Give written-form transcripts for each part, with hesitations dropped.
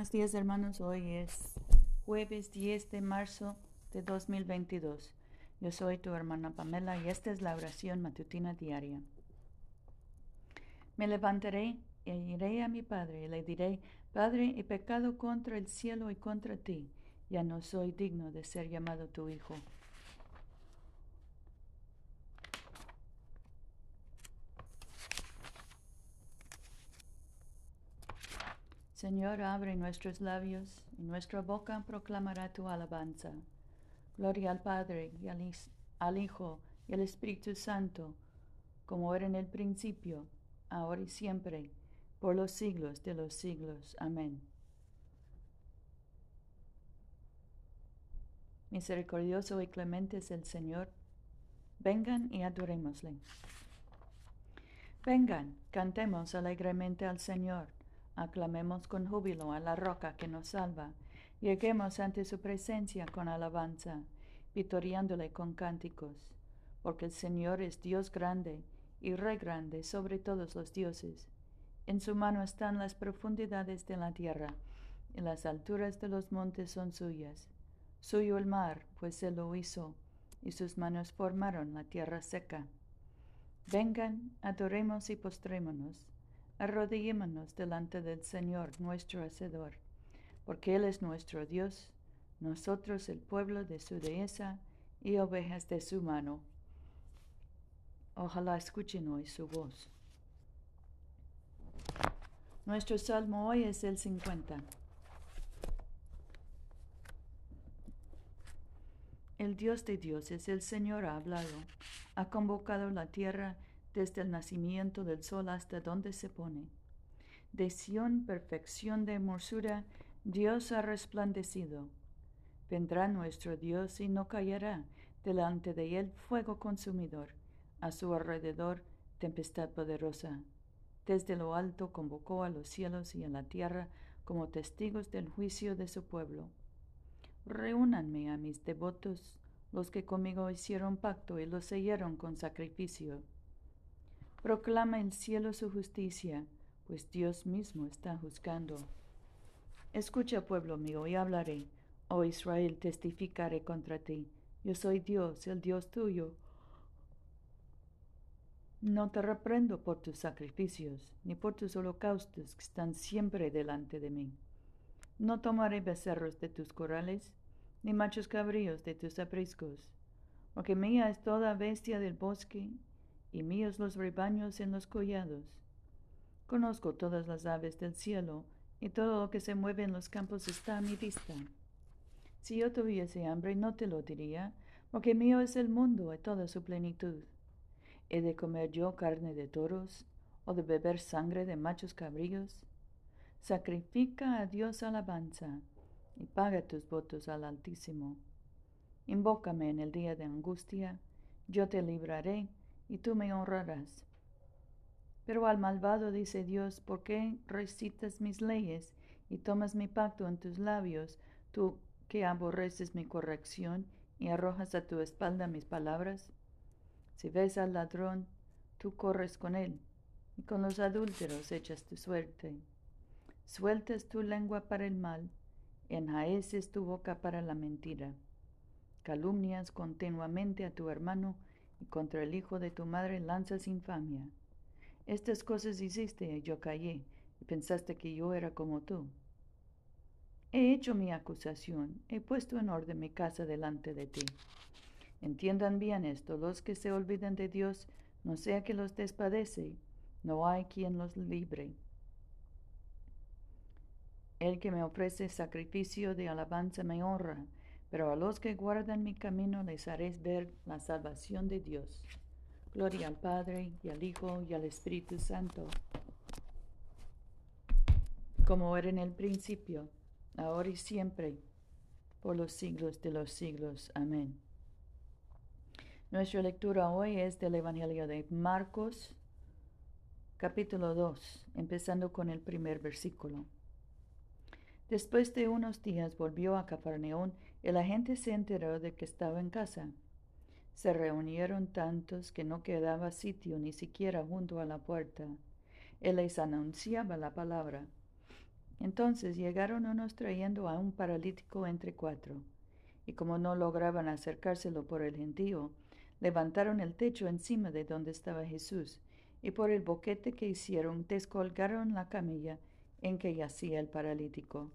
Buenos días, hermanos. Hoy es jueves 10 de marzo de 2022. Yo soy tu hermana Pamela y esta es la oración matutina diaria. Me levantaré e iré a mi padre y le diré: Padre, he pecado contra el cielo y contra ti. Ya no soy digno de ser llamado tu hijo. Señor, abre nuestros labios y nuestra boca proclamará tu alabanza. Gloria al Padre y al Hijo y al Espíritu Santo, como era en el principio, ahora y siempre, por los siglos de los siglos. Amén. Misericordioso y clemente es el Señor. Vengan y adorémosle. Vengan, cantemos alegremente al Señor. Aclamemos con júbilo a la roca que nos salva. Lleguemos ante su presencia con alabanza, victoriándole con cánticos. Porque el Señor es Dios grande y Rey grande sobre todos los dioses. En su mano están las profundidades de la tierra, y las alturas de los montes son suyas. Suyo el mar, pues él lo hizo, y sus manos formaron la tierra seca. Vengan, adoremos y postrémonos, arrodillémonos delante del Señor nuestro Hacedor, porque Él es nuestro Dios, nosotros el pueblo de su dehesa y ovejas de su mano. Ojalá escuchen hoy su voz. Nuestro salmo hoy es el 50. El Dios de dioses, el Señor ha hablado, ha convocado la tierra desde el nacimiento del sol hasta donde se pone. De Sión, perfección de hermosura, Dios ha resplandecido. Vendrá nuestro Dios y no callará, delante de él fuego consumidor, a su alrededor tempestad poderosa. Desde lo alto convocó a los cielos y a la tierra como testigos del juicio de su pueblo. Reúnanme a mis devotos, los que conmigo hicieron pacto y los sellaron con sacrificio. Proclama el cielo su justicia, pues Dios mismo está juzgando. Escucha, pueblo mío, y hablaré. Oh Israel, testificaré contra ti. Yo soy Dios, el Dios tuyo. No te reprendo por tus sacrificios, ni por tus holocaustos que están siempre delante de mí. No tomaré becerros de tus corrales, ni machos cabríos de tus apriscos, porque mía es toda bestia del bosque, y míos los rebaños en los collados. Conozco todas las aves del cielo, y todo lo que se mueve en los campos está a mi vista. Si yo tuviese hambre, no te lo diría, porque mío es el mundo y toda su plenitud. ¿He de comer yo carne de toros, o de beber sangre de machos cabríos? Sacrifica a Dios alabanza, y paga tus votos al Altísimo. Invócame en el día de angustia, yo te libraré, y tú me honrarás. Pero al malvado dice Dios: ¿por qué recitas mis leyes y tomas mi pacto en tus labios, tú que aborreces mi corrección y arrojas a tu espalda mis palabras? Si ves al ladrón, tú corres con él, y con los adúlteros echas tu suerte. Sueltas tu lengua para el mal, enjaeces tu boca para la mentira. Calumnias continuamente a tu hermano, y contra el hijo de tu madre lanzas infamia. Estas cosas hiciste y yo callé, y pensaste que yo era como tú. He hecho mi acusación, he puesto en orden mi casa delante de ti. Entiendan bien esto, los que se olvidan de Dios, no sea que los despadece, no hay quien los libre. El que me ofrece sacrificio de alabanza me honra, pero a los que guardan mi camino les haré ver la salvación de Dios. Gloria al Padre, y al Hijo, y al Espíritu Santo, como era en el principio, ahora y siempre, por los siglos de los siglos. Amén. Nuestra lectura hoy es del Evangelio de Marcos, capítulo 2, empezando con el primer versículo. Después de unos días volvió a Cafarnaúm y la gente se enteró de que estaba en casa. Se reunieron tantos que no quedaba sitio ni siquiera junto a la puerta. Él les anunciaba la palabra. Entonces llegaron unos trayendo a un paralítico entre 4, y como no lograban acercárselo por el gentío, levantaron el techo encima de donde estaba Jesús, y por el boquete que hicieron descolgaron la camilla en que yacía el paralítico.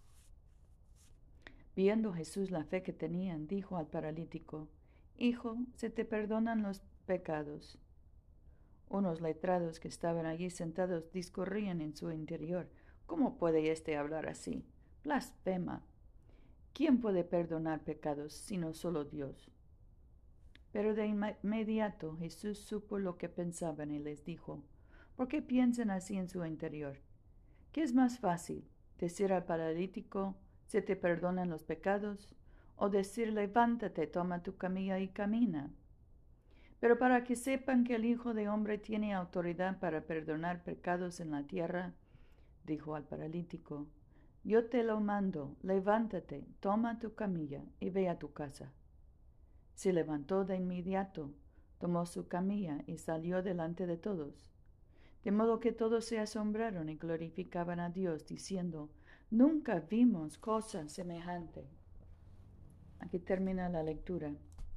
Viendo Jesús la fe que tenían, dijo al paralítico: Hijo, se te perdonan los pecados. Unos letrados que estaban allí sentados discurrían en su interior: ¿Cómo puede éste hablar así? Blasfema. ¿Quién puede perdonar pecados sino solo Dios? Pero de inmediato Jesús supo lo que pensaban y les dijo: ¿Por qué piensan así en su interior? ¿Qué es más fácil, decir al paralítico: se te perdonan los pecados, o decir: levántate, toma tu camilla y camina? Pero para que sepan que el Hijo de Hombre tiene autoridad para perdonar pecados en la tierra, dijo al paralítico: yo te lo mando, levántate, toma tu camilla y ve a tu casa. Se levantó de inmediato, tomó su camilla y salió delante de todos. De modo que todos se asombraron y glorificaban a Dios, diciendo: nunca vimos cosa semejante. Aquí termina la lectura.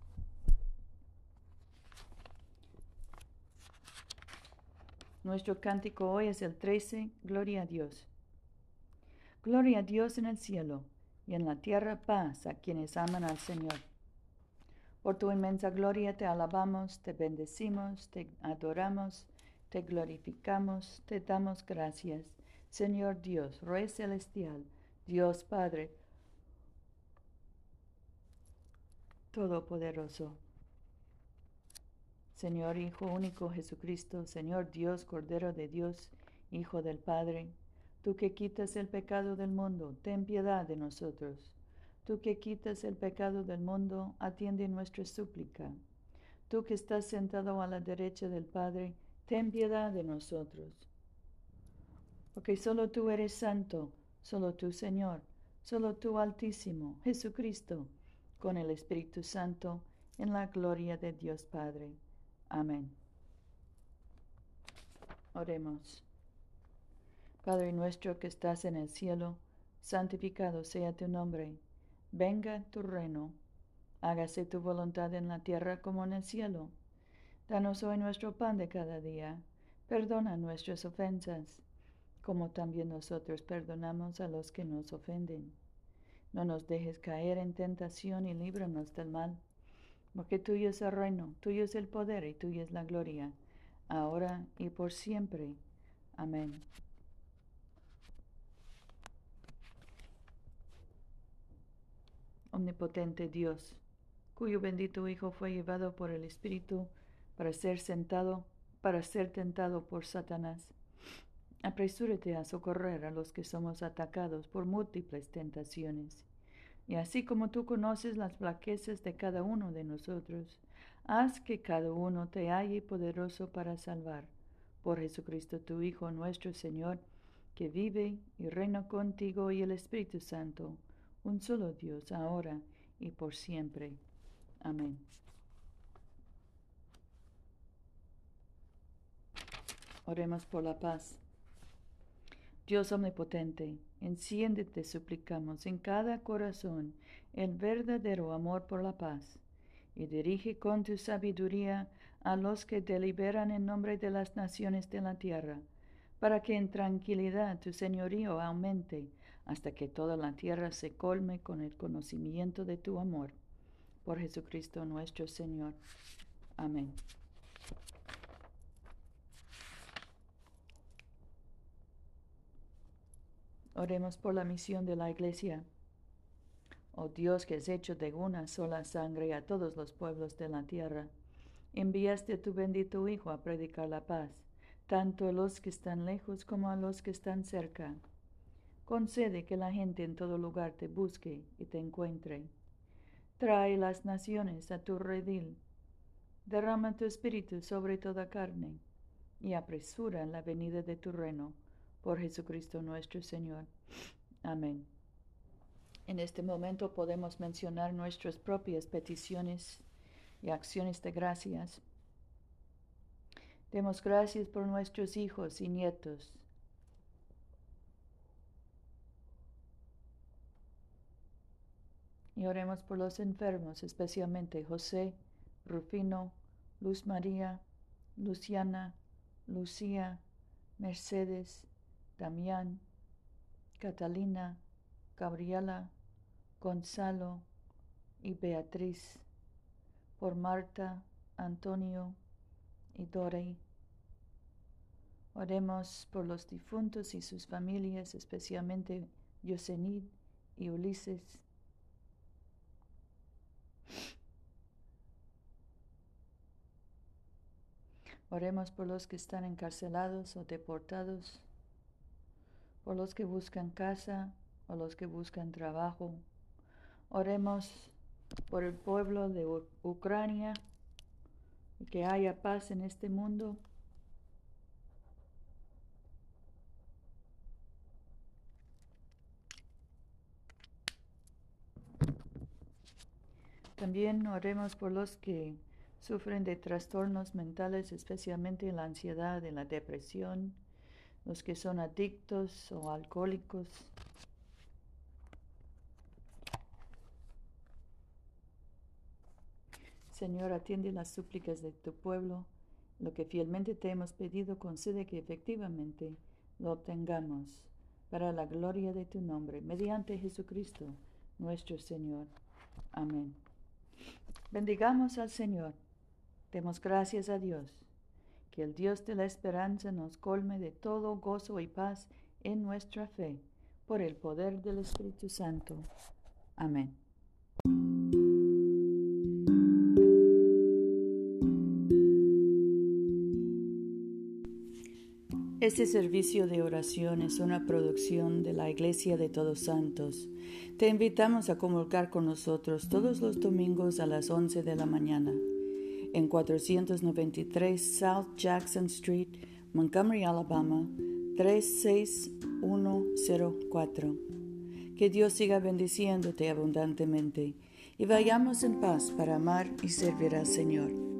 Nuestro cántico hoy es el 13, Gloria a Dios. Gloria a Dios en el cielo, y en la tierra paz a quienes aman al Señor. Por tu inmensa gloria te alabamos, te bendecimos, te adoramos, te glorificamos, te damos gracias, Señor Dios, Rey celestial, Dios Padre Todopoderoso. Señor Hijo único Jesucristo, Señor Dios, Cordero de Dios, Hijo del Padre, tú que quitas el pecado del mundo, ten piedad de nosotros. Tú que quitas el pecado del mundo, atiende nuestra súplica. Tú que estás sentado a la derecha del Padre, ten piedad de nosotros. Porque solo tú eres santo, solo tú, Señor, solo tú, Altísimo, Jesucristo, con el Espíritu Santo, en la gloria de Dios Padre. Amén. Oremos. Padre nuestro que estás en el cielo, santificado sea tu nombre. Venga tu reino. Hágase tu voluntad en la tierra como en el cielo. Danos hoy nuestro pan de cada día. Perdona nuestras ofensas, como también nosotros perdonamos a los que nos ofenden. No nos dejes caer en tentación y líbranos del mal, porque tuyo es el reino, tuyo es el poder y tuya es la gloria, ahora y por siempre. Amén. Omnipotente Dios, cuyo bendito Hijo fue llevado por el Espíritu para ser tentado por Satanás, apresúrate a socorrer a los que somos atacados por múltiples tentaciones. Y así como tú conoces las flaquezas de cada uno de nosotros, haz que cada uno te halle poderoso para salvar. Por Jesucristo tu Hijo nuestro Señor, que vive y reina contigo y el Espíritu Santo, un solo Dios, ahora y por siempre. Amén. Oremos por la paz. Dios omnipotente, enciende, te suplicamos, en cada corazón el verdadero amor por la paz, y dirige con tu sabiduría a los que deliberan en nombre de las naciones de la tierra, para que en tranquilidad tu señorío aumente, hasta que toda la tierra se colme con el conocimiento de tu amor. Por Jesucristo nuestro Señor. Amén. Oremos por la misión de la Iglesia. Oh Dios, que has hecho de una sola sangre a todos los pueblos de la tierra, enviaste a tu bendito Hijo a predicar la paz, tanto a los que están lejos como a los que están cerca. Concede que la gente en todo lugar te busque y te encuentre. Trae las naciones a tu redil. Derrama tu espíritu sobre toda carne, y apresura la venida de tu reino. Por Jesucristo nuestro Señor. Amén. En este momento podemos mencionar nuestras propias peticiones y acciones de gracias. Demos gracias por nuestros hijos y nietos. Y oremos por los enfermos, especialmente José, Rufino, Luz María, Luciana, Lucía, Mercedes, Damián, Catalina, Gabriela, Gonzalo y Beatriz, por Marta, Antonio y Dorey. Oremos por los difuntos y sus familias, especialmente Yosenid y Ulises. Oremos por los que están encarcelados o deportados, por los que buscan casa o los que buscan trabajo. Oremos por el pueblo de Ucrania y que haya paz en este mundo. También oremos por los que sufren de trastornos mentales, especialmente la ansiedad y la depresión, los que son adictos o alcohólicos. Señor, atiende las súplicas de tu pueblo. Lo que fielmente te hemos pedido, concede que efectivamente lo obtengamos, para la gloria de tu nombre, mediante Jesucristo, nuestro Señor. Amén. Bendigamos al Señor. Demos gracias a Dios. Que el Dios de la esperanza nos colme de todo gozo y paz en nuestra fe, por el poder del Espíritu Santo. Amén. Este servicio de oración es una producción de la Iglesia de Todos Santos. Te invitamos a comulgar con nosotros todos los domingos a las 11 de la mañana en 493 South Jackson Street, Montgomery, Alabama, 36104. Que Dios siga bendiciéndote abundantemente y vayamos en paz para amar y servir al Señor.